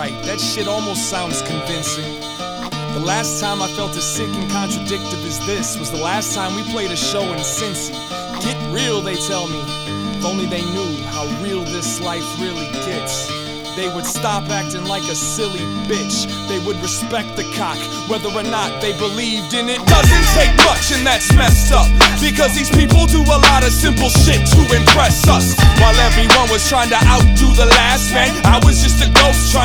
right, that shit almost sounds convincing. The last time I felt as sick and contradictive as this was the last time we played a show in Cincy. Get real, they tell me. If only they knew how real this life really gets. They would stop acting like a silly bitch. They would respect the cock, whether or not they believed in it. Doesn't take much, and that's messed up, because these people do a lot of simple shit to impress us. While everyone was trying to outdo the last man, I was just a ghost trying